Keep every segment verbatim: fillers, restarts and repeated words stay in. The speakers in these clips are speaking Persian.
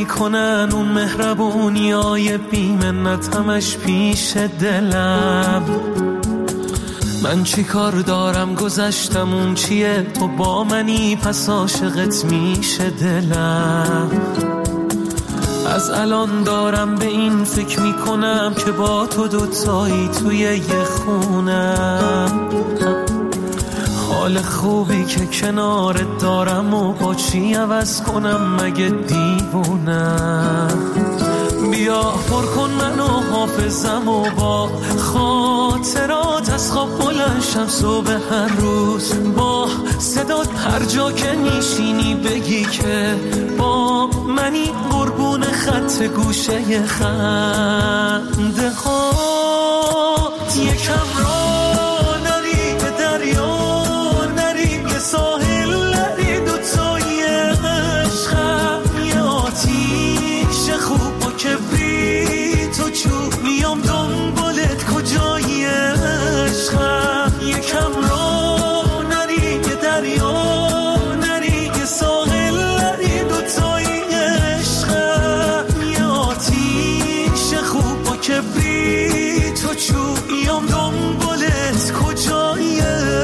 میکنن اون مهربونیای بی‌منت همش پیش دلم. من چی کار دارم گذشتم اون چیه، تو با منی پس عاشقت میشه دلم. از الان دارم به این فکر میکنم که با تو دوتایی توی یه خونم. حال خوبی که کنارت دارم و با چی عوض کنم مگه دیوونم. بیا پر کن منو حافظم و با خاطرات از خواب بلند شم صبح هر روز. با صدات هر جا که میشینی بگی که با منی، قربون خط گوشه خنده هات. یکم را نری به دریا نری، به ساحل نری، دوتایی عشقم یه آتیش خوب با کبریت و چوب میام دنبالت کجایی عشقم. یکم را نری به دریا نری، به ساحل نری، دوتایی عشقم یه آتیش خوب با کبریت و چوب میام دنبالت کجایی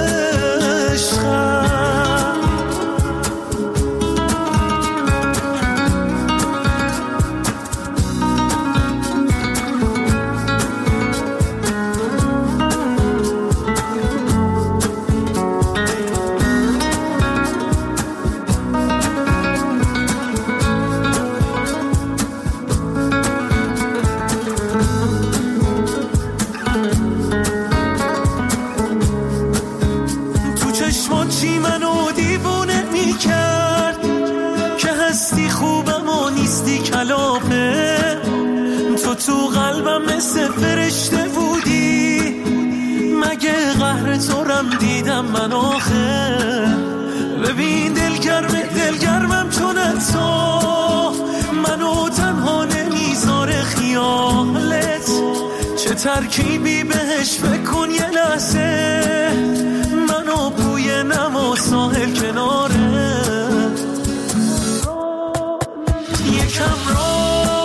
عشقم. تو قلبم مثل فرشته بودی، مگه قهر تو رم دیدم من آخه. ببین دلگرم دلگرمم چون تو منو تنها نمیذاره خیالت. چه ترکیبی بهش بکن یه لحظه، منو بوی نما ساحل کناره. یکم را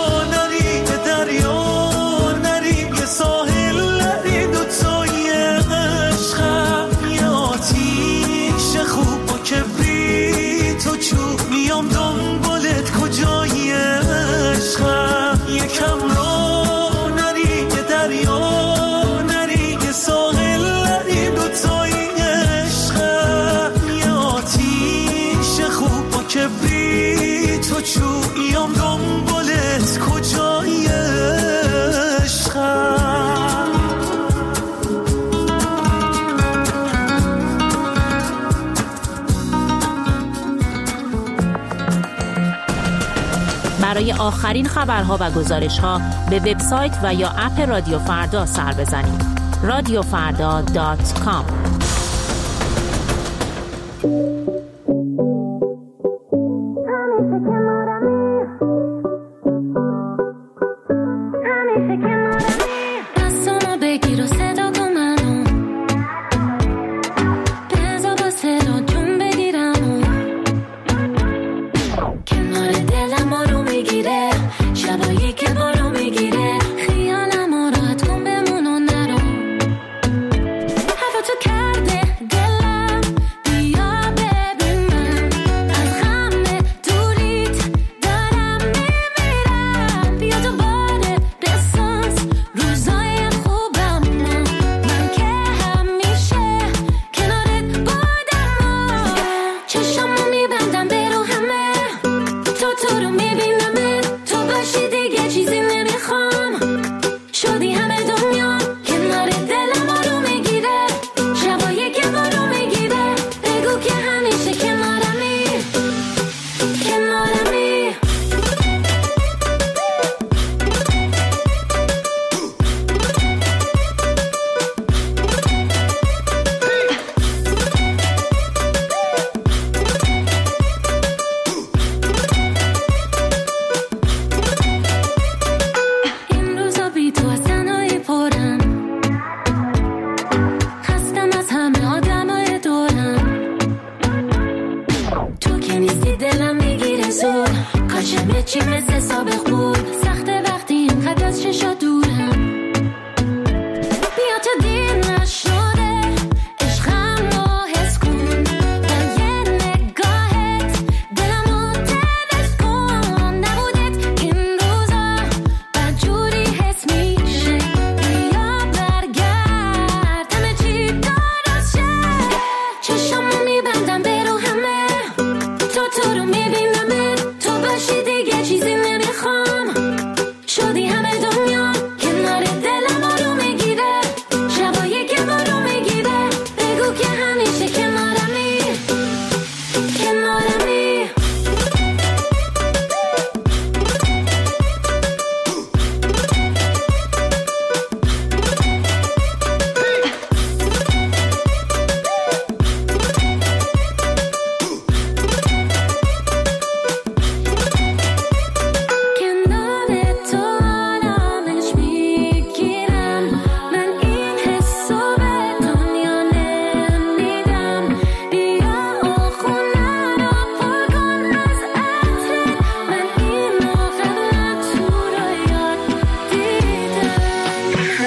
ساحل نری، دوتایی عشقم یه آتیش خوب با کبریت و چوب میام دنبالت کجایی عشقم. یکم را نری به دریا نری، به ساحل نری، دوتایی عشقم یه آتیش خوب با کبریت و چوب میام دنبالت کجایی عشقم. برای آخرین خبرها و گزارش‌ها به وبسایت و یا اپ رادیو فردا سر بزنید. رادیو فردا دات کام. کرده دلم بیا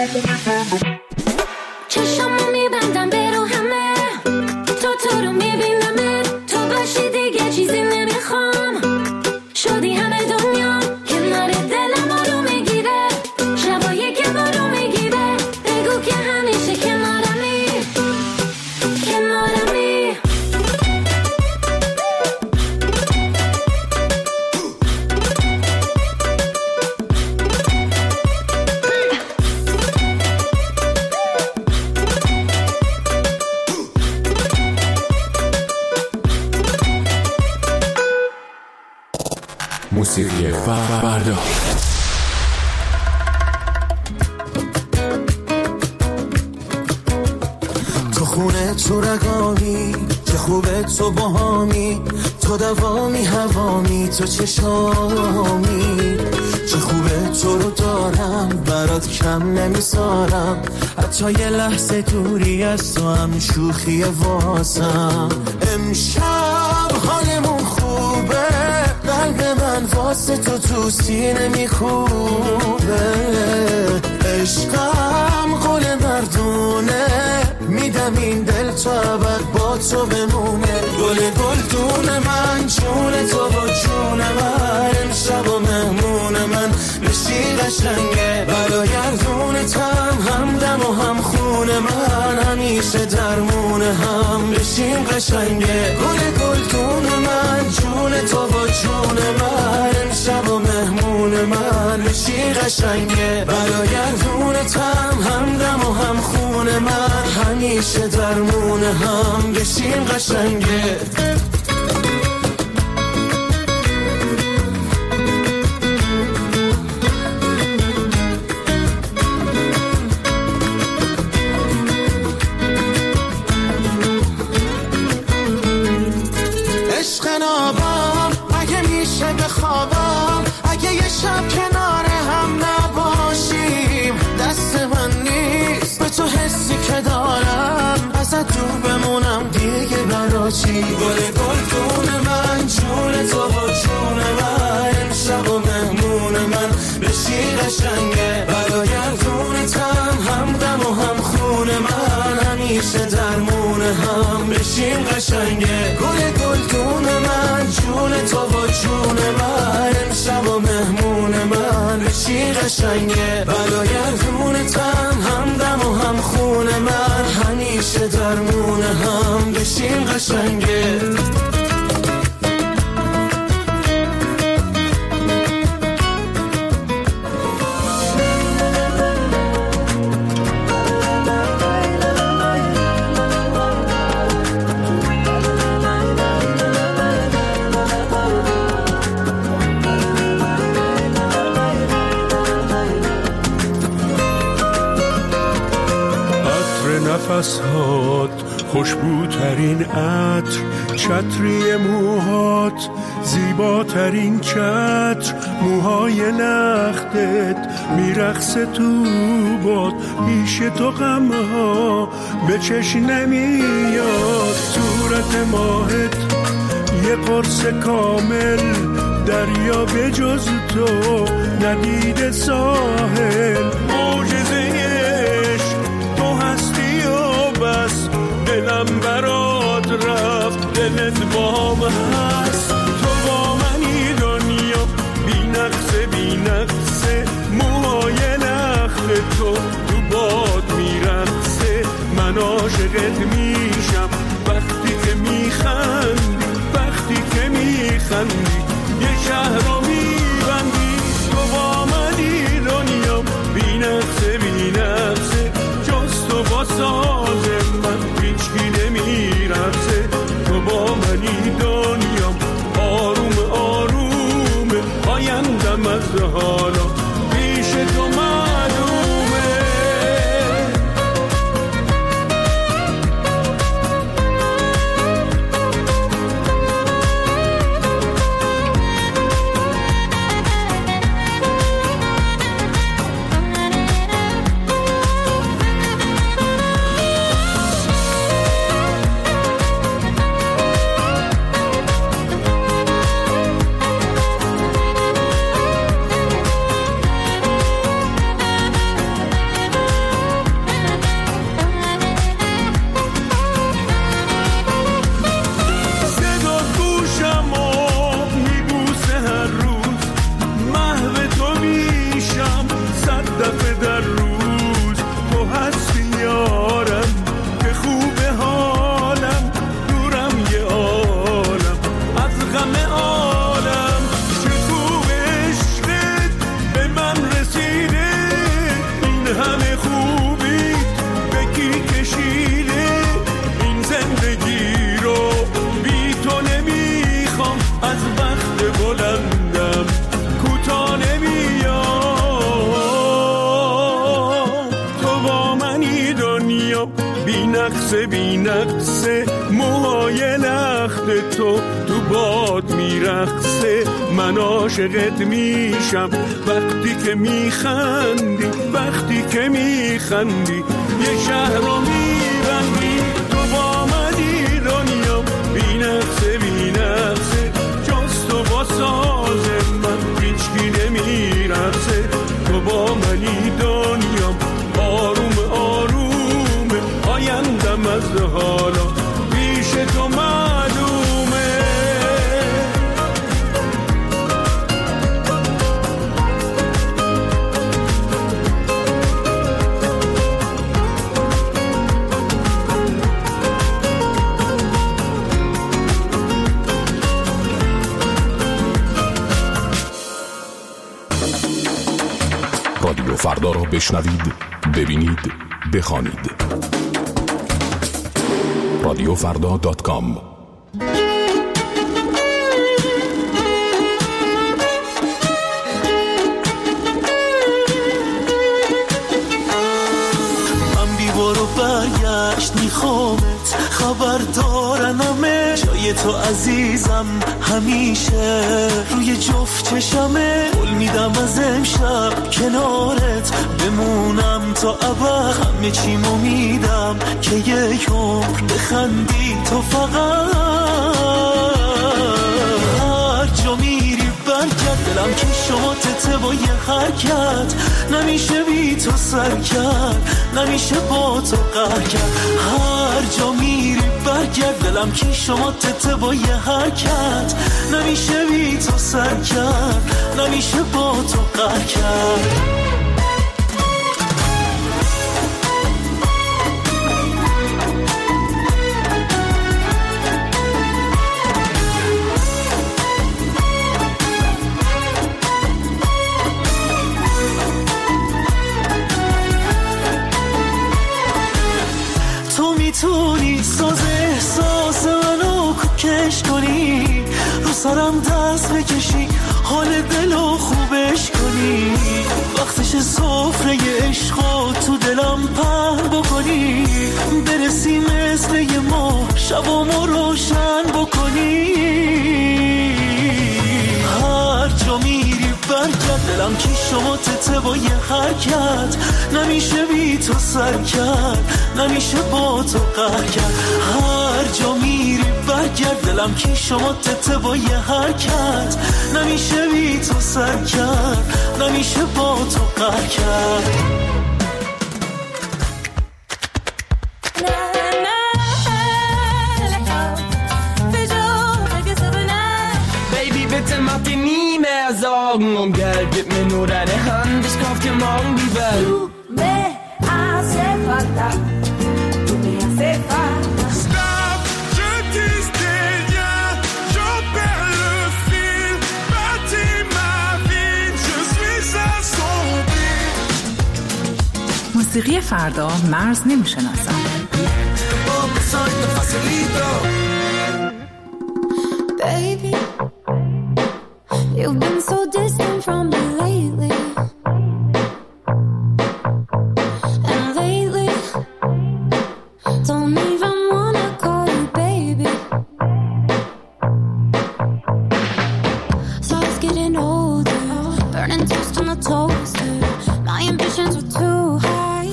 چشمو میبندم برو همه تو تو رو میبینم تو باشی دیگه چیزی نمیخوام شدی همه دنیا کنار دلم رو میگیره شبایی که برو میگیره بگو که همیشه کنارمی کنارمی موسیقی فردا تو خونه تو رگامی چه خوبه تو باهامی تو دوامی هوامی تو چشامی چه خوبه تو رو دارم برات کم نمیسارم حتی یه لحظه دوری از تو هم شوخی واسم امشب حالمون خوبه قلب من واسه تو تو سینه میخوبه عشقم قول مردونه میدم این دل تو ابد با تو بمونه گل گلدون من جون تو با جون من امشب و مهمون من بشی قشنگه برایردونتم همدم و هم خون من همیشه درمون هم بشیم قشنگه گل گلدون من جون تو با جون من امشب و مهمون من بشی قشنگه برایردونتم همدم و هم خون من همیشه درمون هم بشیم قشنگه عشق نابم اگه میشه بخوابم اگه یه شب کنار هم نباشیم دست من نیست به تو حسی که دارم ازت دور بمونم دیگه برا چی گل گلدون من جون تو با جون من امشب و مهمون من بشی قشنگه برایردونتم همدم و هم خون من همیشه درمون هم بشیم قشنگه گل گلدون من جون تو با جون من امشب و مهمون من بشی قشنگه برایردونتم همدم و هم خون من همیشه درمون هم بشیم قشنگه نفسات خوشبوترین عطر چتری موهات زیباترین چتر موهای لختت میرقصه تو باد پیش تو غمها به چشم نمیاد صورت ماهت یه قرص کامل دریا به جز تو ندید ساحل معجزه عشق تو هستی و بس دلم برات رفت دلت بام هست تو با منی دنیا بی نقصه بی نقصه موهای لخت تو تو باد میرقصه من عاشقت میشم وقتی که میخندی وقتی که میخندی یه شهر رو میبندی تو با منی دنیا بی نقصه بی نقصه جز تو با ساز من هیچکی نمیرقصه تو با منی دنیا آروم آروم آیندم از حالا پیش تو معلومه منی دنیا بی نقصه بی نقصه موهای لخت تو تو باد میرقصه من عاشقت میشم وقتی که میخندی وقتی که میخندی یه شهر رو میبندی تو با منی دنیا بی نقصه بی نقصه جز تو با ساز من هیچکی نمیرقصه تو با منی دنیا آروم آروم آیندم از حالا پیش تو معلومه رادیو فردا را بشنوید، ببینید، بخوانید. رادیو فردا دات کام. من بیوار و برگشت میخوامت خبر دارنمه جای تو عزیزم همیشه روی جفت چشمه قول میدم از امشب کنارت بمونم تا ابد همه چیمو میدم که یک عمر بخندی تو فقط هر جا میری برگرد دلم که شما تته با یه حرکت نمیشه بی تو سر کرد نمیشه با تو قهر کرد هر جا میری برگرد دلم که شما تته با یه حرکت نمیشه بی تو سر کرد نمیشه با تو قهر کرد میتونی ساز احساس منو کش کنی رو سرم دست بکشی حال دلو خوبش کنی وقتش سفره عشقو تو دلم پهن بکنی برسی مثل یه ماه شبامو روشن بکنی هر جا میری برگرد دلم که شما تته با یه حرکت نمیشه بی تو سر کرد نمیشه با تو قهر کرد هر جا میری برگرد دلم که شما تته با یه حرکت نمیشه بی تو سر کرد نمیشه با تو قهر کرد Mach dir nie mehr Sorgen um Geld, gib mir nur deine Hand, ich kauf dir morgen die Welt. Tu me hace falta, tu me hace falta. Stop, je dis rien, j'en perds le fil, bâtis ma vie, je suis à son pied. موسیقی فردا مرز نمیشناسم. Baby, you've been so distant from me lately. And lately, don't even wanna call you baby. So I was getting older, burning toast on the toaster. My ambitions were too high,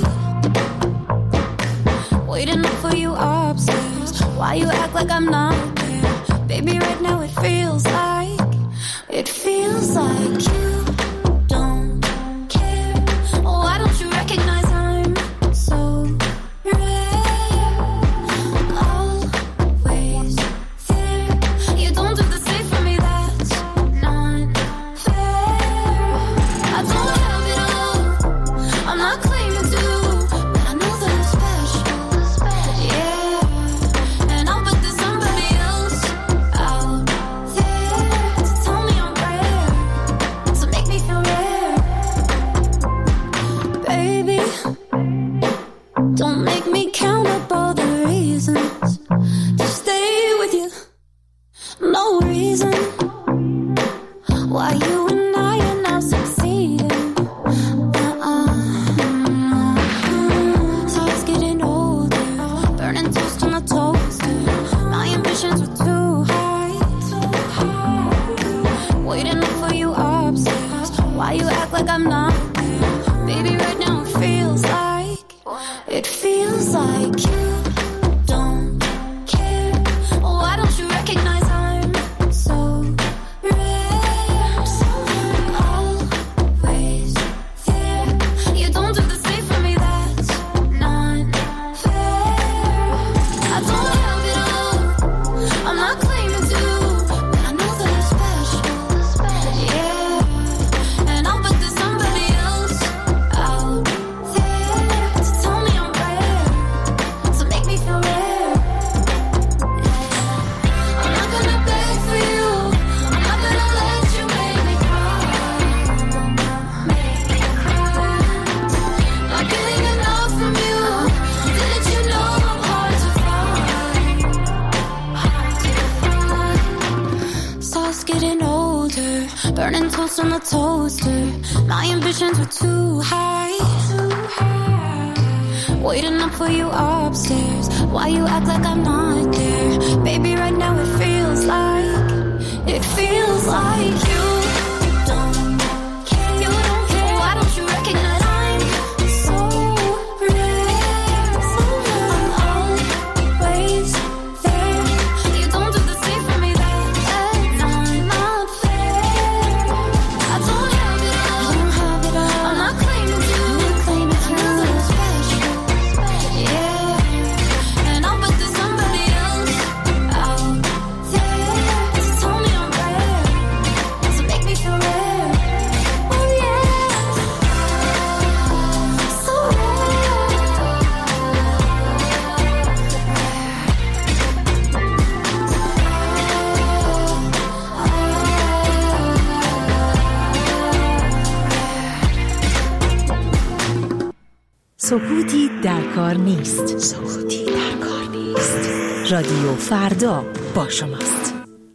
waiting up for you upstairs. Why you act like I'm not there? Baby, right now it feels like, it feels like you don't care. Why don't you recognize I'm so rare? Always there. You don't do the same for me, that's not fair. I don't have it all, I'm not claiming to, but I know that I'm special. Yeah, and I'll bet there's somebody else toast on the toaster. My ambitions were too high. Waiting up for you upstairs. Why you act like I'm not there? Baby, right now it feels like, it feels like you don't care. You don't care. Why don't you recognize I'm so rare? I'm always there. You don't do the same for me. That's not fair. I don't have it all. Don't have it all. I'm not claiming to. Claim it to. Yeah, and I'll bet there's somebody else out there. So tell me I'm rare, so make me feel rare. Oh yeah, so سکوتی در کار نیست. سکوتی در کار نیست. رادیو فردا با شماست.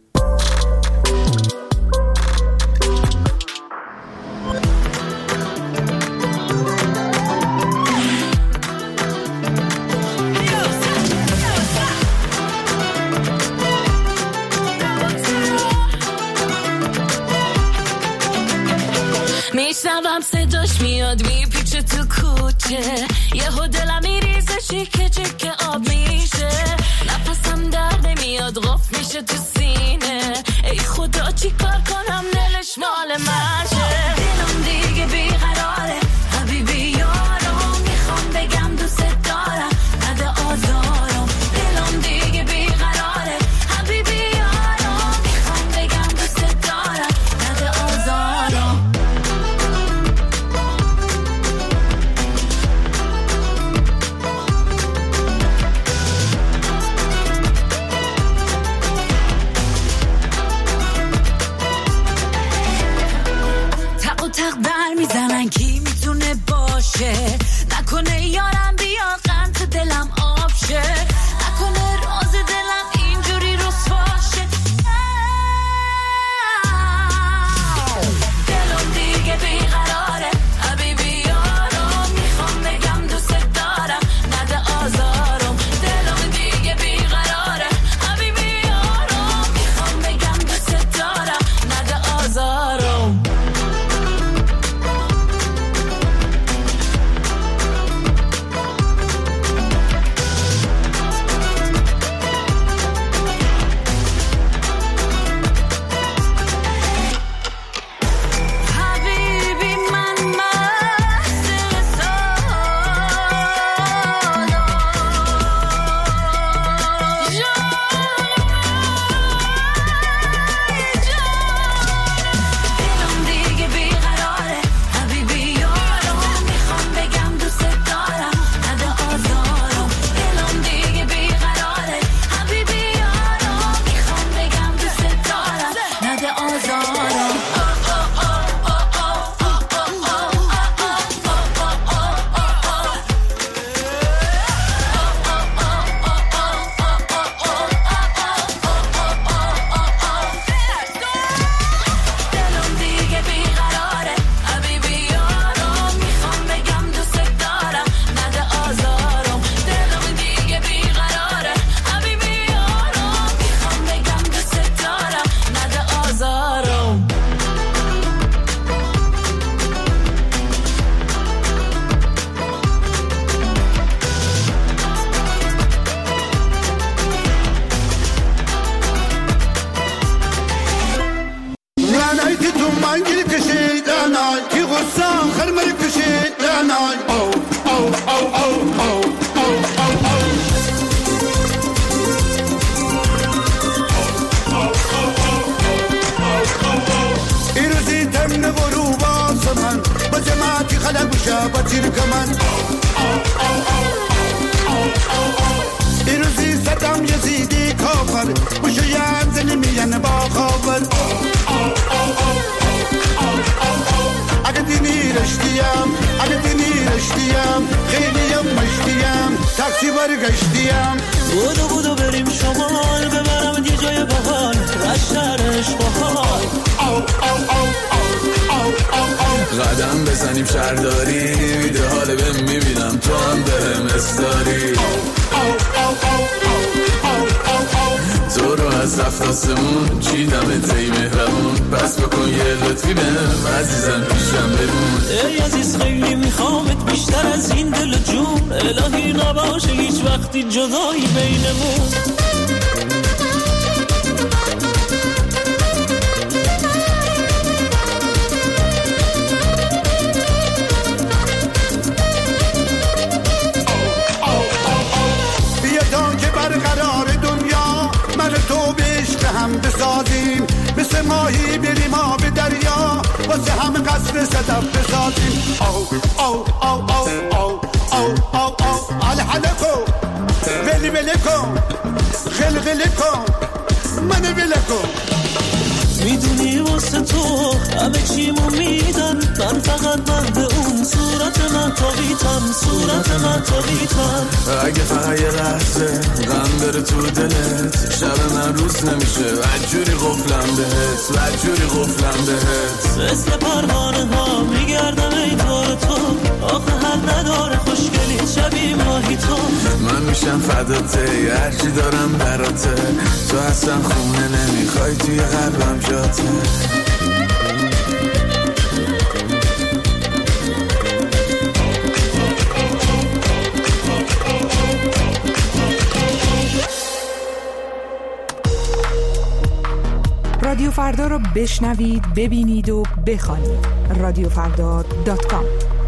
میشنوم صداش میاد میپیچه تو کوچه، یهو دلم میریزه شیکه چکه آب میشه، نفسم در نمیاد غف میشه تو سینه، ای خدا چی کار کنم دلش مال منشه، دلم دیگه بیقراره حبیبی یارم، میخوام بگم دوست دارم نده آزارم، دلم دیگه بیقراره حبیبی یارم، میخوام بگم دوست دارم نده آزارم. تق بر میزنن کی میتونه باشه، نکنه یارم بیا قند دلم آب شه، نکنه راز دلم اینجوری رسوا شه، دلم دیگه بیقراره حبیبی یارم، میخوام بگم دوست دارم نده آزارم، دلم دیگه بیقراره حبیبی یارم، میخوام بگم دوست دارم نده آزارم. Oh, oh, oh, oh. برداری میده حال بهم میبینم تو هم بهم استاری تو رو از رفت آسمون چیدم تی مهربون پس بکن یه لطفی بهم عزیزم پیشم بمون ای عزیز خیلی میخوامت بیشتر از این دل جون الهی نباشه هیچ وقتی جدایی بینمون بسازیم مثل ماهی بریم آب دریا واسه همه قصر صدف بسازیم او او او او او او او او علی حلکو ولی ولی کن خل خلی کن منو ولی کن میدونی واسه تو همه چیمو میدن من فقط بند اون صورت مطابیتم صورت مطابیتم اگه فقط یه لحظه غم بره تو دلت شب من روز نمیشه بدجوری غفلم بهت بدجوری غفلم بهت مثل پروانه ها میگردم ای دور تو آخه حد نداره خوشگلی شبیه ماهی تو من میشم فداته هرچی دارم براته تو اصلا خونه نمیخوای توی قلبم جاته رادیو فردا رو بشنوید، ببینید و بخوانید. رادیو فردا دات کام.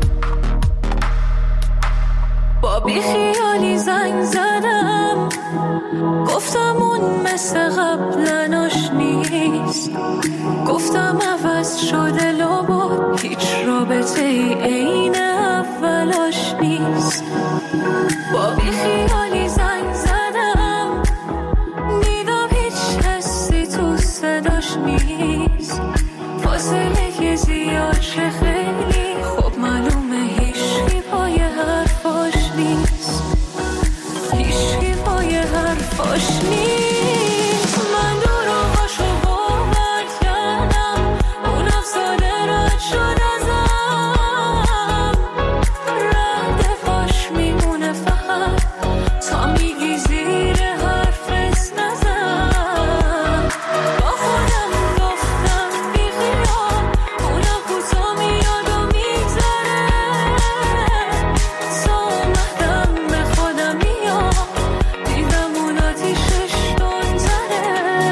با بی خیالی زنگ زدم گفتم اون مثل قبلناش نیست گفتم عوض شده لابد هیچ رابطه ای این اولاش نیست با بی خیالی زنگ زدم دیدم هیچ حسی تو صداش نیست فاصله که زیاد شه خیلی خوب معلومه هیچی پای حرفاش نیست هیچی پای حرفاش نیست من دور آقاشو باور کردم اون افساده رد شد ازم رد فاش میمونه فقط تا میگی زیر حرفت نزن با خودم گفتم بی خیال اونم کوتا میاد و میگذره تا اومدم به خودم میاد دیدم اون آتیشش دونتره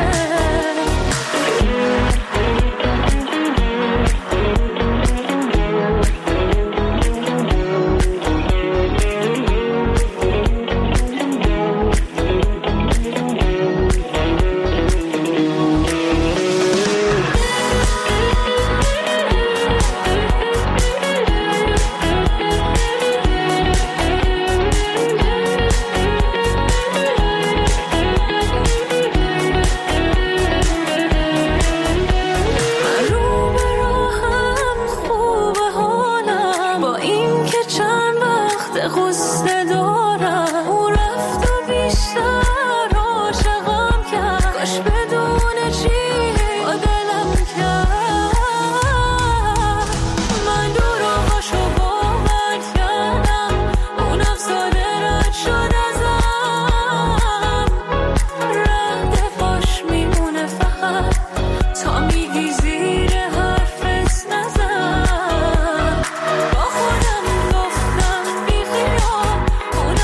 رو به راهم خوبه حالم با این که چند وقت غصه دارم او رفت و بیشتر عاشقم کرد کاش بدون چی با دلم کرد من دور آقاشو باور کردم اون افساده رد شد ازم رد فاش میمونه فقط تا میگی زیر حرفت نزن با خودم گفتم بی خیال اون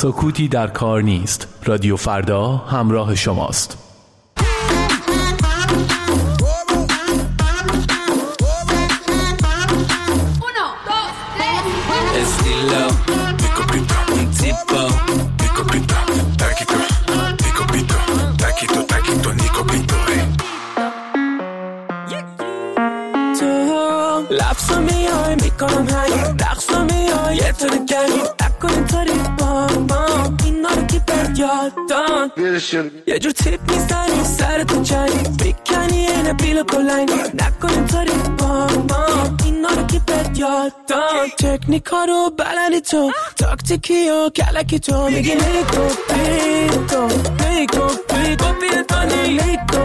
سکوتی در کار نیست. رادیو فردا همراه شماست. لفظا میای میکنم هنگ رقصا میای یه تو دگنی نکن اینطوری با ما اینا رو کی بر یادان یه جور تیپ میزنی سر تو چنی بیکنی اینه بیل بلنگی نکن اینطوری با ما اینا رو کی بر یادان تکنیکا رو بلدی تو تاکتیکی و کلکی تو میگی لیکو بیتو لیکو بیتو بیتانی لیکو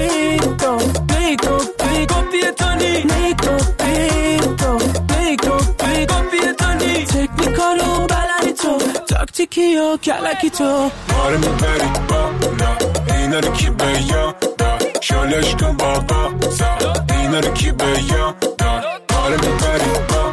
بیتو لیکو بیتو بیتانی لیکو بیتو لیکو بیتو بیتانی تکنیکا رو بلدی تو تاکتیکی و کلکی تو آره میبری بالا اینا رو کی به یادار شالش کن بابا زا اینا رو کی به یادار آره میبری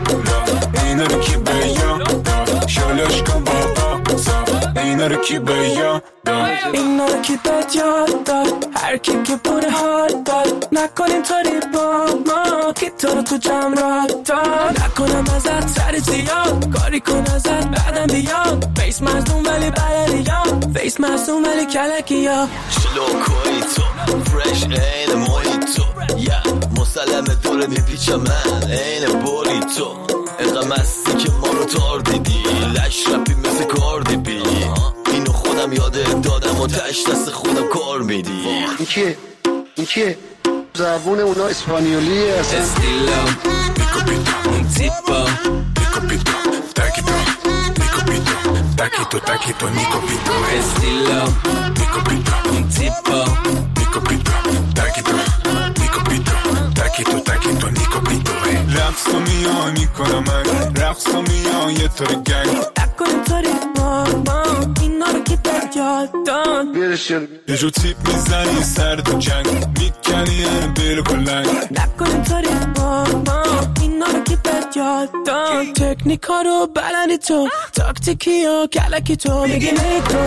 بالا اینا رو کی به یادار شالش کن بابا زا اینا رو کی به یادار اینا رو کی به یادار هر کی که بوده حال داد نکن اینطوری با ما که تو رو تو جمع را داد نکنم ازت سر زیاد کاری کن ازت بعدم بیاد فیس مزدون ولی بلدیام فیس مزدون ولی کلکی ها شلوکوی تو فرش این موی تو یا مسلم دوره میپیچم من این بولی تو اینقدر مستی که ما رو تار دیدی لش رپی مثل کاردی بی اینو خودم یاده دادم و تش دست خودم کار میدی این کیه؟ این کیه؟ زبون اونا اسپانیولیه اصلا استیلا بیکو بیتو اون تیپا بیکو بیتو تاکی تو بیکو بیتو تاکی تو تاکی تو نیکو بیتو استیلا بیکو بیتو اون تیپا بیکو بیتو تاکی تو بیکو بیتو تاکی تو تاکی تو نیکو بیتو لفظا میان میکنم من رقصا میان یه طور گنگ نکن طوری ماما اینا رو کی به یادان یه جو تیپ میزنی سر تو جنگ میکنی این بیل کلنگ نکن طوری ماما اینا رو کی به یادان تکنیکا رو بلدی تو تاکتیکی و کلکی تو میگی لیکو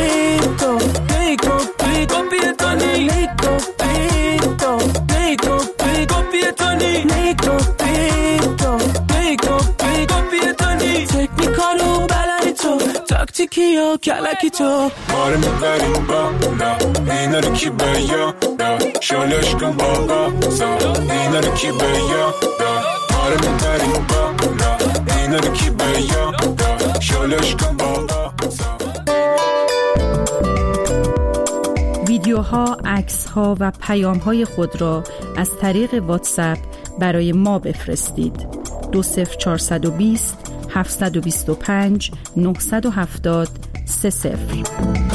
بیتو لیکو بیتو بیتانی لیکو بیتو لیکو بیتو بیتانی لیکو بیتو لیکو بیتو بیتانی تکنیکا رو بلدی تو تاکتیکی و کلکی تو ماره میبریم بالا اینا رو کی به یادار شالش کن بابا زا اینا رو کی به یادار ماره میبریم بالا اینا رو کی به یادار شالش کن بابا زا ویدیوها، عکس‌ها و پیام‌های خود را از طریق واتساپ برای ما بفرستید. دو صفر چهارصد و بیست هفتصد و بیست و پنج نهصد و هفتاد سه صفر.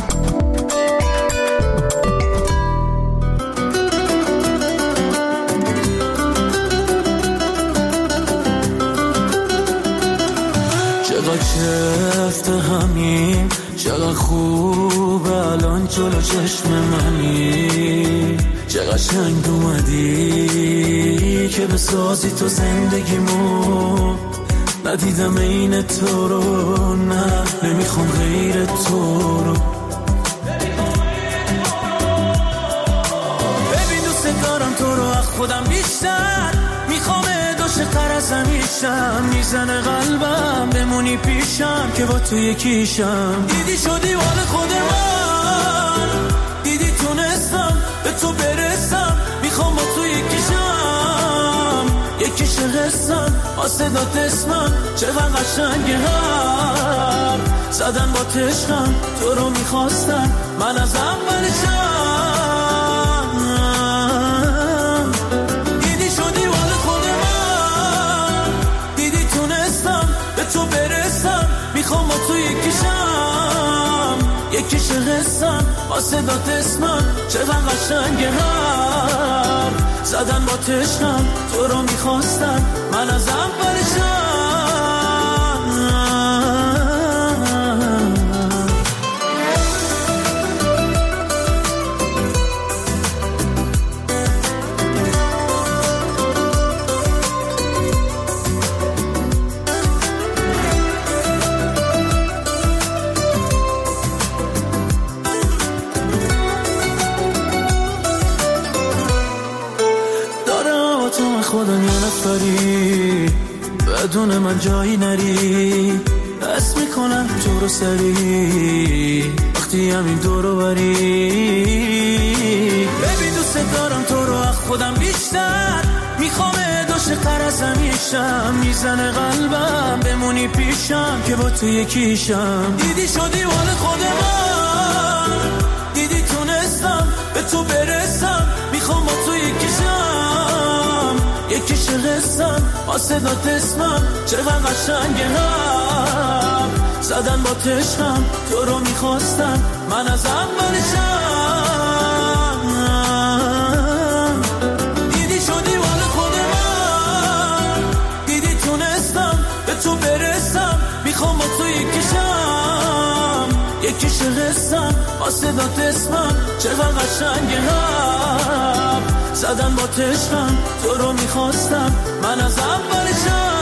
چقدر چفت همین چقدر خوب الان جلو چشم منی چقدر شنگ اومدی که بسازی تو زندگیمو ندیدم این تو رو نه نمیخوام غیر تو رو ببین دوست دارم تو رو از خودم بیشتر میخوام دوش قرصم میشم میزنه قلبم بمونی پیشم که با تو یکیشم دیدی شدی وال خود من دیدی تونستم به تو برسم میخوام با تو یکیشم یکیش قصم آسه داد اسمم چقدر قشنگه هم زدن با تشکم تو رو میخواستن من از اولشم دیدی شدی وال خود من دیدی تونستم به تو برسم میخوام با تو یکیشم یکیش قصم آسه داد اسمم چقدر قشنگه هم زدن با تشکم تو رو میخواستن من از اولشم من جایی نری، دست میکنم تو رو سری وقتی همین دورو بری. ببین دوست دارم تو رو از خودم بیشتر، میخوام دوش قرصم میشم، میزنه قلبم بمونی پیشم که با تو یکیشم. دیدی شدی مال خود من، دیدی تونستم به تو برسم، میخوام با تو یکیشم، یکیش قسم واسه داد اسمم، چقدر قشنگه هم زدن با تشکم، تو رو میخواستم من از اولشم. دیدی شدی مال خود من، دیدی تونستم به تو برسم، میخوام با تو یکیشم، یکیش قسم واسه داد اسمم، چقدر قشنگه هم زدن با تشکم، تو رو میخواستم من از اولشم.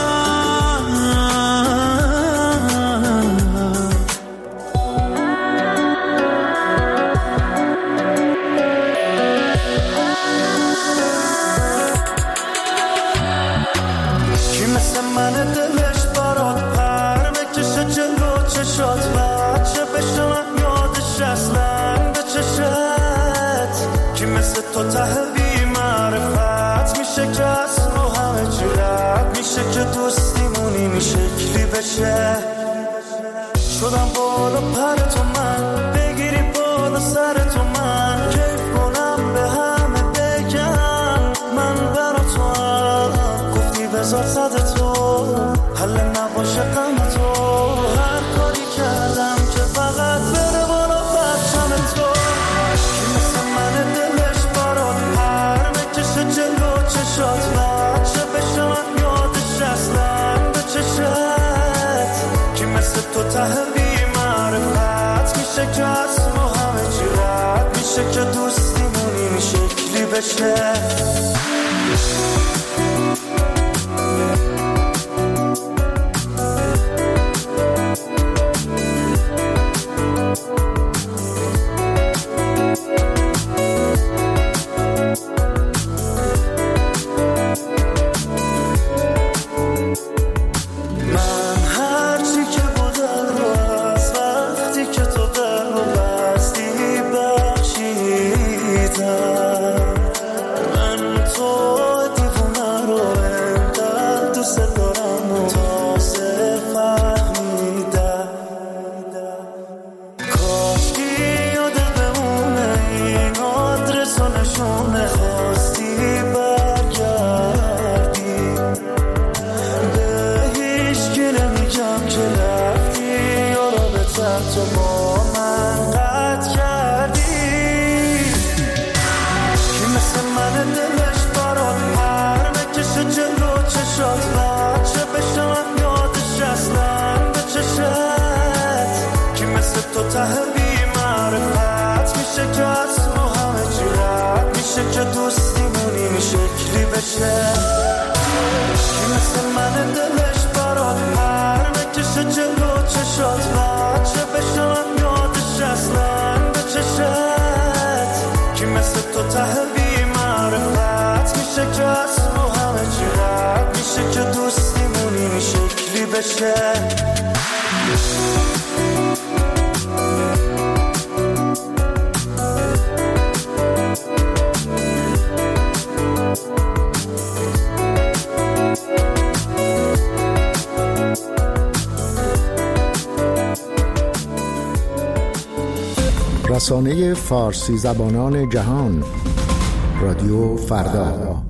کی مثل من دلش برات پر بکشه جلو چشات، بچه بشم یادش اصلا به چشت. کی مثل تو ته بی معرفت میشه که از رو همه چی رد میشه، که دوستیمون این شکلی بشه. شدم بالا پر تو من، بگیری بالا سر تو من، کیف کنم به همه بگم من برا تو هم. گفتی بذار صد تو حل نباشه غم تو، هر کاری کردم که فقط بره بالا بچم تو. کی مثل من دلش برات پر بکشه جلو چشات، بچه بشم یادش اصلا به چشت. کی مثل تو ته بی معرفت میشه که از ما همه چی رد میشه، که دوستیمون این شکلی بشه. رسانه فارسی زبانان جهان، رادیو فردا.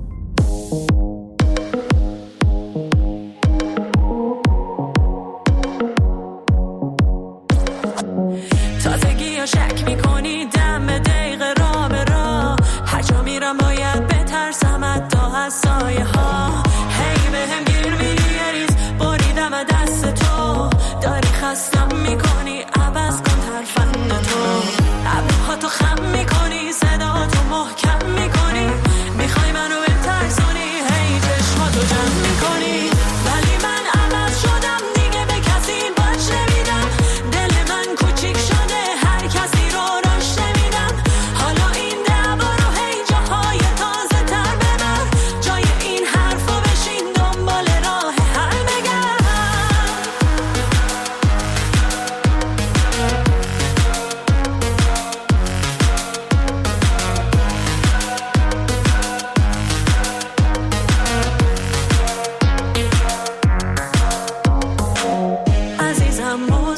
کسی رو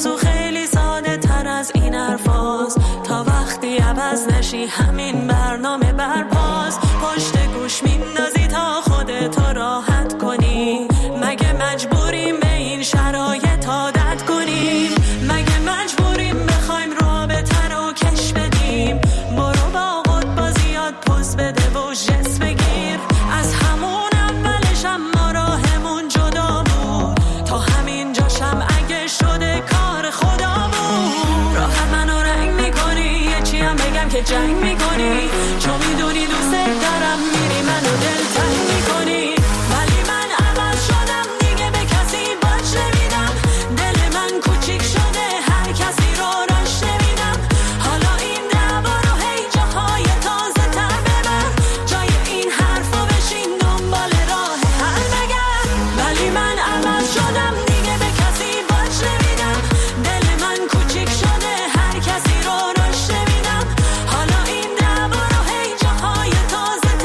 تو خیلی ساده تر از این حرفاست، تا وقتی عوض نشی همین برنامه برپاست. پشت گوش میندازی تا خودتو راحت کنی، مگه مجبوریم به این شرایط عادت کنیم؟ مگه مجبوریم بخوایم رابطه رو کش بدیم؟ برو با خود بازیات پوز بده و جس بگیر. از همون اولش هم ما راهمون جدا بود، تا همین جاشم اگه شده کار خدا بود. راحت منو رنگ میکنی، یه چی هم بگم که جنگ میکنی، چون میدونی دوست دارم میری منو دلتنگ میکنی. ولی من عوض شدم دیگه به کسی باج نمیدم، دل من کوچیک شده هر کسی رو راش نمیدم. حالا این دعوا رو هی جاهای تازه تر ببر، جای این حرفا بشین دنبال راه حل بگرد. ولی من عوض شدم دیگه به کسی باج نمیدم، دل من کوچیک شده هر کسی رو راش نمیدم. حالا این دعوا رو هی جاهای تازه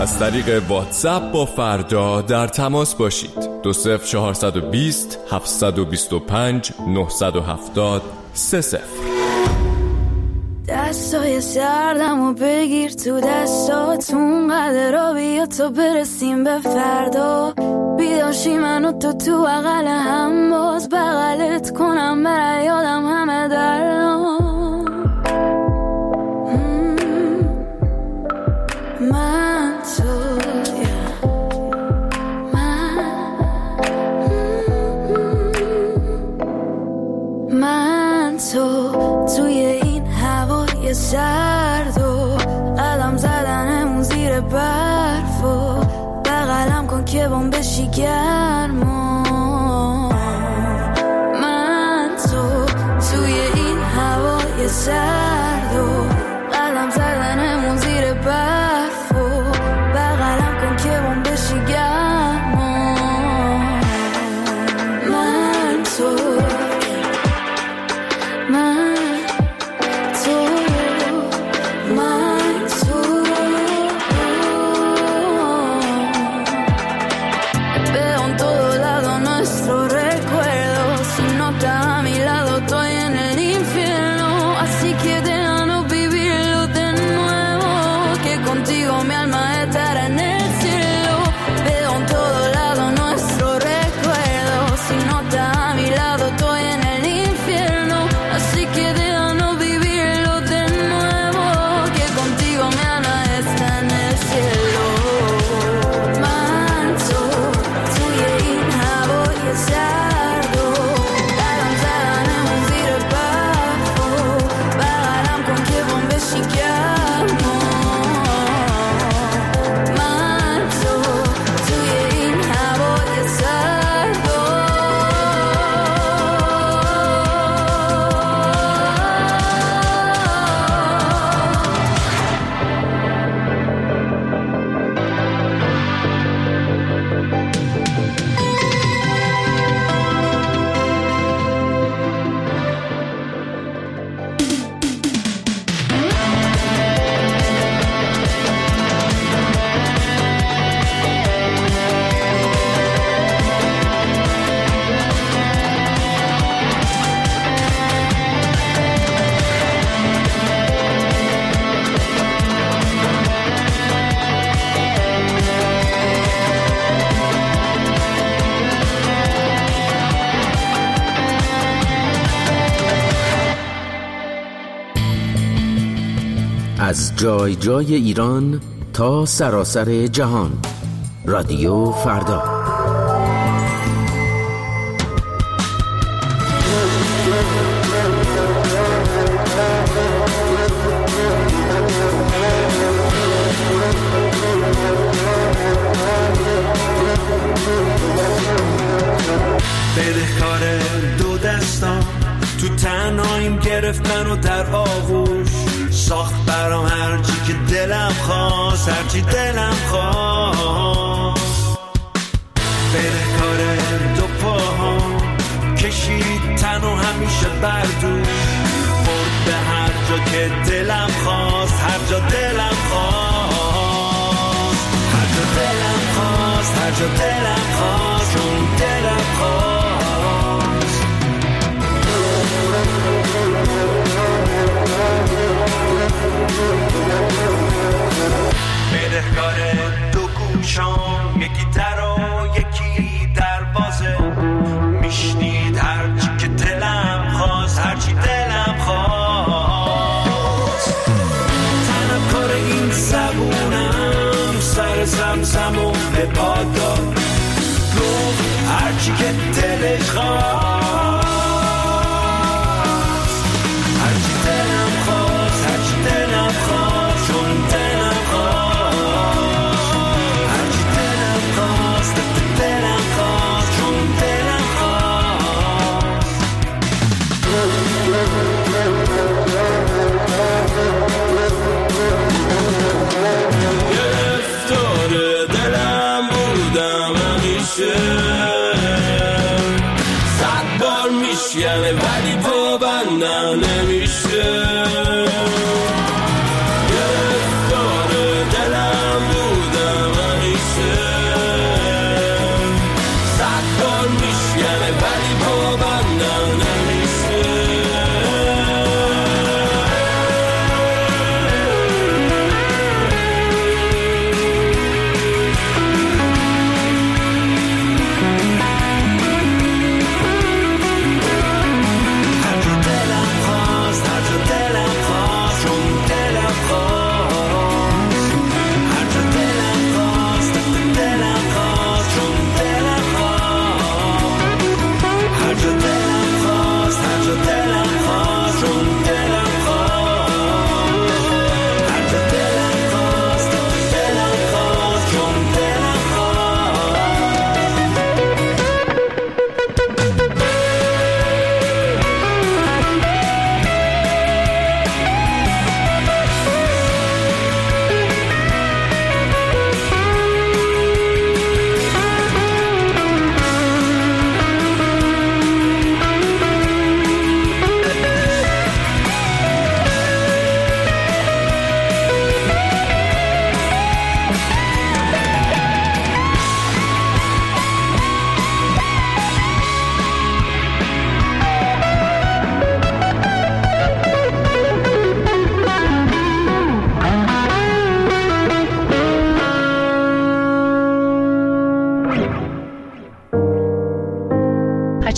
از طریق واتساپ با فردا در تماس باشید. دو صفر چهارصد و بیست هفتصد و بیست و پنج نهصد و هفتاد سه صفر. دستای سردم و بگیر تو دستاتون، قدر بیا تا برسیم به فردا. بیداشی من و تو تو بغل هم، باز بغلت کنم برای یادم همه دردام. من تو من تو توی این هوای سرد و قدم زدنمون زیر برف و بغلم کن که بام بشی گرما. من تو توی این هوای سرد و قدم زدنمون زیر برف و بغلم کن که بام بشی گرما. من تو من تو من تو veo en todo lado nuestro recuerdo. Si no estás a mi lado estoy en el infierno, así que déjanos vivirlo de nuevo, que contigo mi alma estará en el cielo. Veo en todo lado nuestro recuerdo. Si no estás a mi lado estoy en el infierno, así que déjanos vivirlo de nuevo, que contigo mi alma está en el cielo. Manso, توی این هوای سرد و قدم زدنمون زیر برف و بغلم کن که بام بشی گرما. منصو توی این هوای سرد و از جای جای ایران تا سراسر جهان، رادیو فردا. بدهکار دو دستان تو تنهاییم گرفتن و در آغوش ساخت برام هرچی که دلم خواست، هرچی دلم خواست. بدهکار دو پاهام کشید تن و همیشه بردوش، برد به هر جا که دلم خواست، هر جا دلم خواست، هر جا دلم خواست، هر جا دلم خواست، چون دلم خواست. بدهکار دو گوشام، یکی در و یکی دروازه، میشنید هرچی که دلم خواست، هرچی دلم خواست. تنم کار این زبونم سر زمزم و به پادار گفت هرچی که دلش خواست، هرچی دلم خواست، هرچی دلم خواست، چون دلم خواست، هرچی دلم خواست، دلم خواست، چون دلم خواست. گرفتار دلم بودم همیشه، صد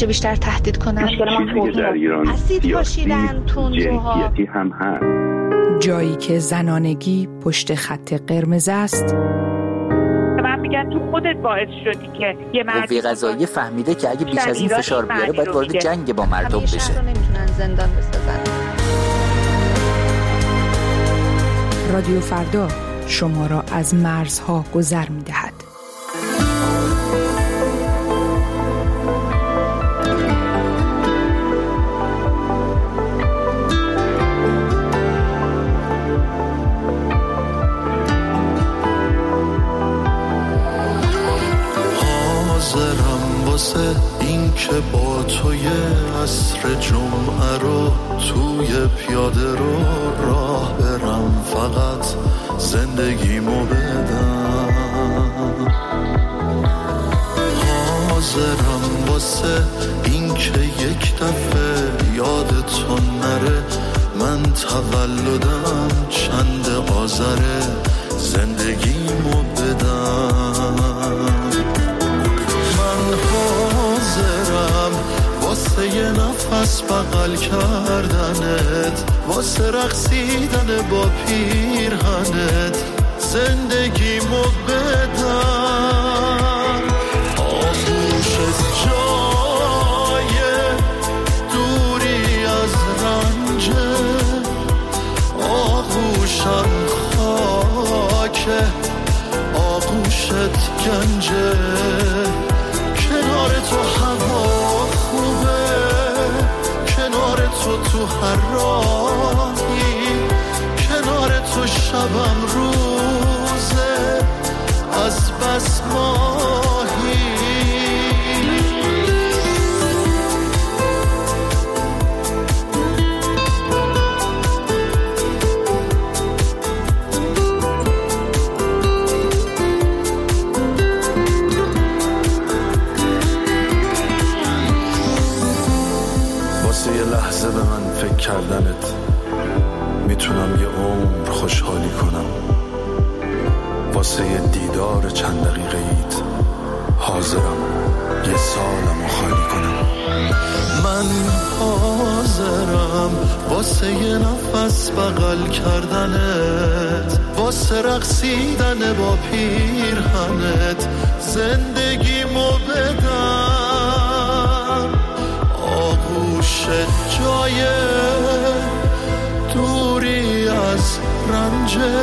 همیشه بیشتر تهدید کنن. مشکل ما چیزی در ایران اسید پاشیدن، تندروها، جنسیتی هم هست. جایی که زنانگی پشت خط قرمز است. من میگن تو خودت باعث شدی که یه مرد قوه قضاییه فهمیده که اگه بیش از این فشار بیاره باید وارد جنگ با مردم بشه. همیشه رو نمیتونن زندان بسازن. رادیو فردا شما را از مرزها گذر می‌دهد. حاضرم واسه این که با توی عصر جمعه رو توی پیاده رو راه برم، فقط زندگیمو بدم. حاضرم واسه این که یک دفعه یادتون نره من تولدم چند آذره، زندگیمو بدم. من حاضرم واسه یه نفس بغل کردنت، واسه رقصیدن با پیرهنت، زندگیمو بدم. آغوشت جای دوری از رنجه، آغوشم خاکه، آغوشت گنجه. کنار تو هوا خوبه، کنار تو تو هر راهی، کنار تو شبم روزه از بس ماهی. یه لحظه به من فکر کردنت میتونم یه عمر خوشحالی کنم. واسه یه دیدار چند دقیقه ایت حاضرم یه سالمو خالی کنم. من حاضرم واسه یه نفس بغل کردنت، واسه رقصیدن با پیرهنت، زندگیمو بدم. آغوشت جای دوری از رنجه،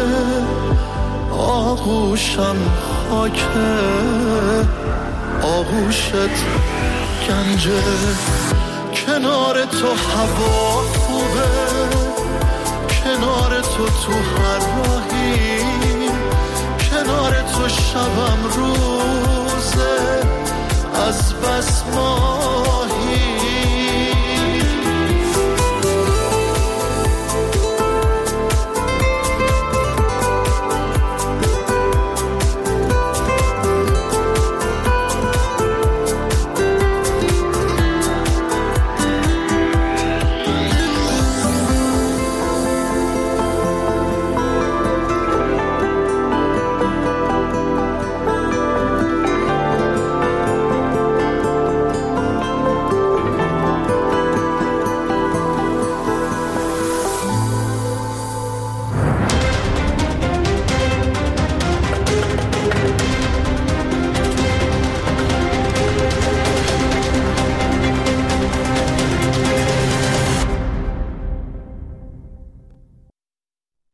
آغوشم خاکه، آغوشت گنجه. کنار تو هوا خوبه، کنار تو تو هر راه